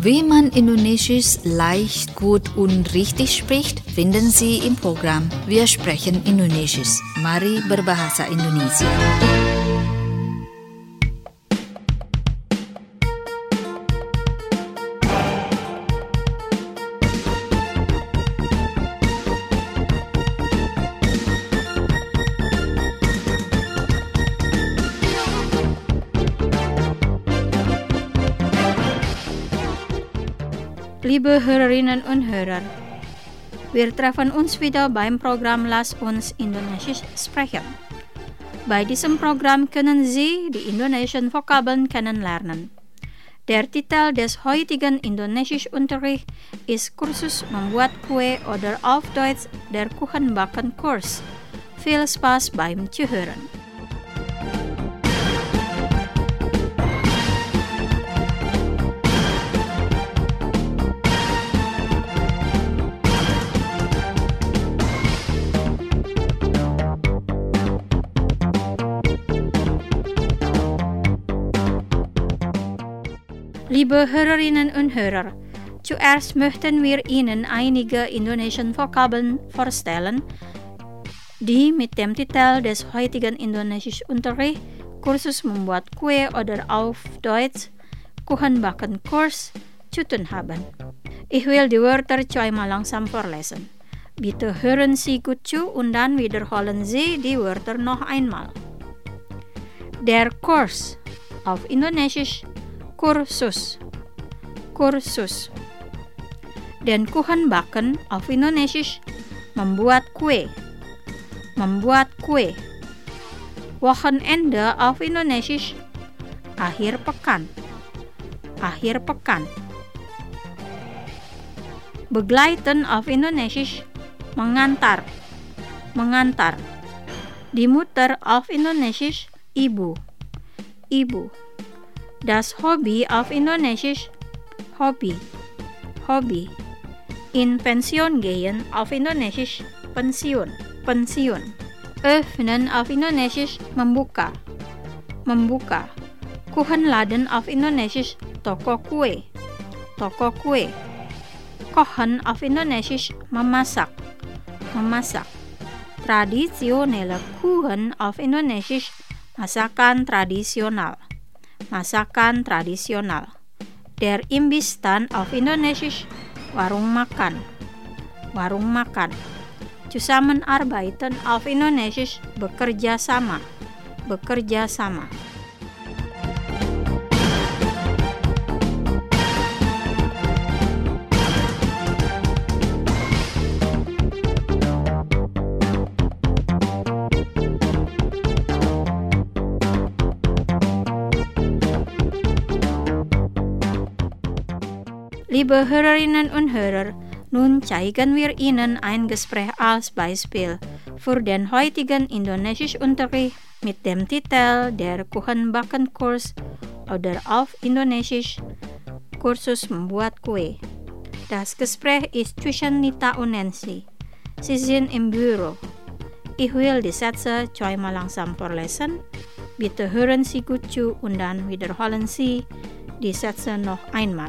Wie man Indonesisch leicht, gut und richtig spricht, finden Sie im Programm Wir sprechen Indonesisch. Mari berbahasa Indonesia. Liebe Hörerinnen und Hörer, wir treffen uns wieder beim Programm Lass uns Indonesisch sprechen. Bei diesem Programm können Sie die indonesischen Vokabeln kennenlernen. Der Titel des heutigen Indonesischunterrichts ist Kursus membuat kue oder auf Deutsch der Kuchenbacken-Kurs. Viel Spaß beim Zuhören. Liebe Hörerinnen und Hörer, zuerst möchten wir Ihnen einige indonesische Vokabeln vorstellen, die mit dem Titel des heutigen Indonesischunterrichts Kursus membuat kue oder auf Deutsch Kuchenbacken-Kurs zu tun haben. Ich will die Wörter zweimal langsam vorlesen. Bitte hören Sie gut zu und dann wiederholen Sie die Wörter noch einmal. Der Kurs, auf Indonesisch kursus, kursus. Dan Kuchenbacken auf Indonesisch membuat kue, membuat kue. Wochenende auf Indonesisch akhir pekan, akhir pekan. Begleiten auf Indonesisch mengantar, mengantar. Dimuter auf Indonesisch ibu, ibu. Das Hobby auf Indonesisch Hobby, Hobby. In Pension gehen auf Indonesisch pensiun, pensiun. Öffnen auf Indonesisch membuka, membuka. Kuchenladen auf Indonesisch toko kue, toko kue. Kochen auf Indonesisch memasak, memasak. Traditionelle Kuchen auf Indonesisch masakan tradisional, masakan tradisional. Der Imbisstand auf Indonesisch warung makan, warung makan. Zusammenarbeiten auf Indonesisch bekerja sama, bekerja sama. Liebe Hörerinnen und Hörer, nun zeigen wir Ihnen ein Gespräch als Beispiel für den heutigen Indonesischunterricht mit dem Titel der Kuchenbacken-Kurs oder auf Indonesisch Kursus membuat kue. Das Gespräch ist zwischen Nita und Nancy. Sie sind im Büro. Ich will die Sätze zweimal langsam vorlesen. Bitte hören Sie gut zu und dann wiederholen Sie die Sätze noch einmal.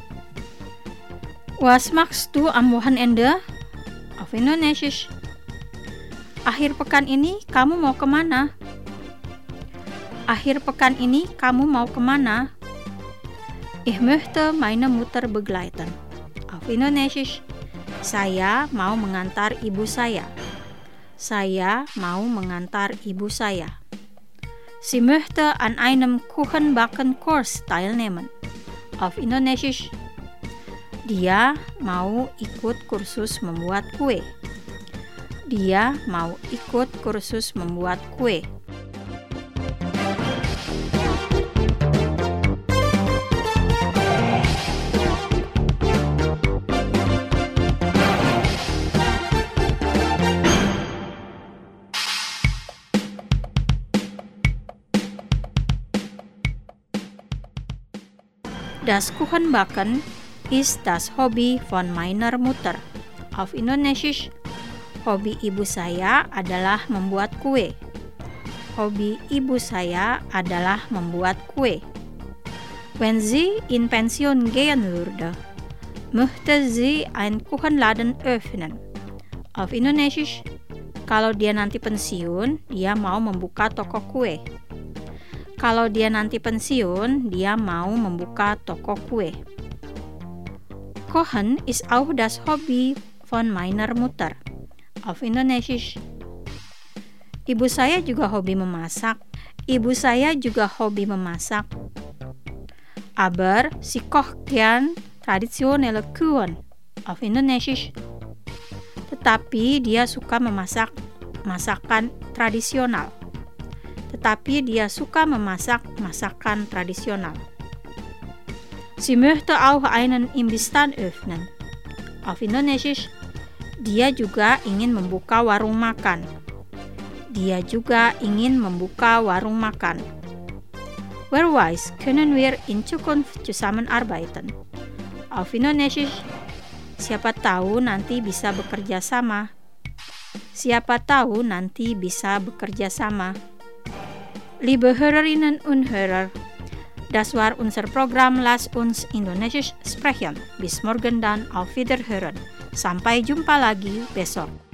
Was machst du am Wochenende? Auf Indonesisch. Akhir pekan ini kamu mau kemana? Akhir pekan ini kamu mau kemana? Ich möchte meine Mutter begleiten. Auf Indonesisch. Saya mau mengantar ibu saya. Saya mau mengantar ibu saya. Sie möchte an einem Kuchenbacken-Kurs teilnehmen. Auf Indonesisch. Dia mau ikut kursus membuat kue. Dia mau ikut kursus membuat kue. Das Kuchenbacken ist das Hobby von meiner Mutter. Auf Indonesisch, hobi ibu saya adalah membuat kue. Hobi ibu saya adalah membuat kue. Wenn Sie in Pension gehen würde, möchte sie ein Kuchenladen öffnen. Auf Indonesisch, kalau dia nanti pensiun, dia mau membuka toko kue. Kalau dia nanti pensiun, dia mau membuka toko kue. Kochen ist auch das Hobby von meiner Mutter. Auf Indonesisch, ibu saya juga hobi memasak. Ibu saya juga hobi memasak. Aber sie kocht gern traditionelle Kuchen. Auf Indonesisch, tetapi dia suka memasak masakan tradisional. Tetapi dia suka memasak masakan tradisional. Sie möchte auch einen Imbissstand öffnen. Auf Indonesisch, dia juga ingin membuka warung makan. Dia juga ingin membuka warung makan. Wer weiß, können wir in Zukunft zusammenarbeiten. Auf Indonesisch, siapa tahu nanti bisa bekerja sama. Siapa tahu nanti bisa bekerja sama. Liebe Hörerinnen und Hörer, das war unser Programm Lass uns Indonesisch sprechen. Bis morgen dan auf Wiederhören. Sampai jumpa lagi besok.